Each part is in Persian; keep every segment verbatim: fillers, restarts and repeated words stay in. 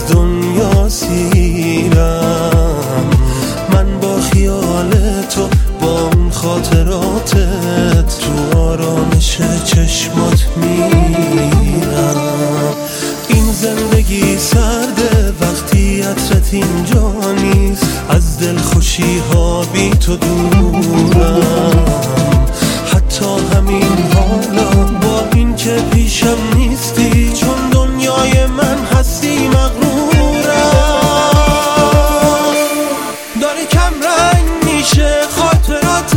دنیا سیرم. من با خیال تو، با اون خاطراتت، تو آرامش چشمات میرم. این زندگی سرده وقتی عطرت اینجا نیست، از دل خوشی ها بی تو دورم. حتی همین حالا با این که پیشم نیستی، چون دنیای من هستی مغرورم. داره کم رنگ میشه خاطراتت،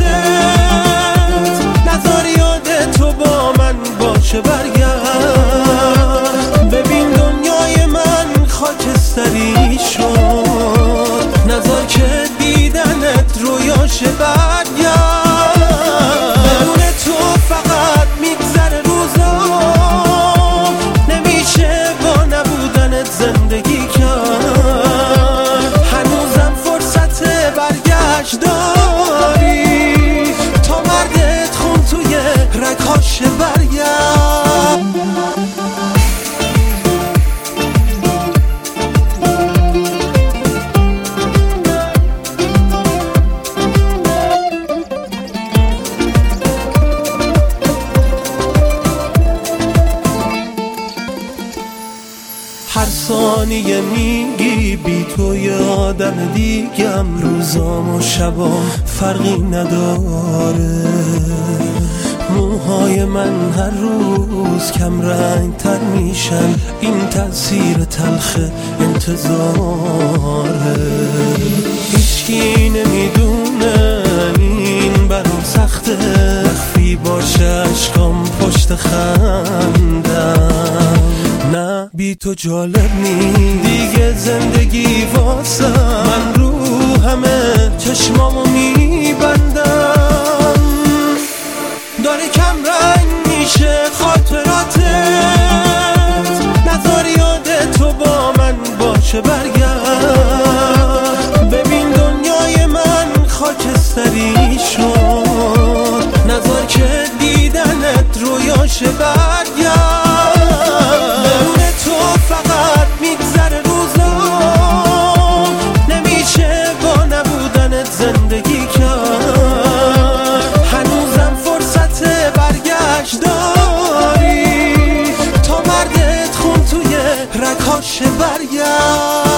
نذار یاد تو با من باشه. برگرد ببین دنیای من خاکستری شد، نذار که دیدنت رویاشه. برگرد بدون تو فقط میگذره روزا، نمیشه با نبودنت زندگی کرد. هنوزم فرصت برگشت داری، تا مردت خون توی رگهاشه. برگرد هر ثانیه میگی بی تو یه آدم دیگم، روزام و شبام فرقی نداره. موهای من هر روز کم رنگ تر میشن، این تأثیر تلخ انتظاره. هیچکی نمیدونه این برام سخته، مخفی باشه عشقام پشت خندم. نه بی تو جالب نی دیگه زندگی واسه من، رو همه چشمامو میبندم. داره کم رنگ میشه خاطراتت، نذار یاد تو با من باشه. برگرد ببین دنیای من خاکستری شد، نذار که دیدنت رویاشه. برگرد بدون تو فقط میگذره روزا، نمیشه با نبودنت زندگی کرد. هنوزم فرصت برگشت داری، تا مردت خون توی رگهاشه. برگرد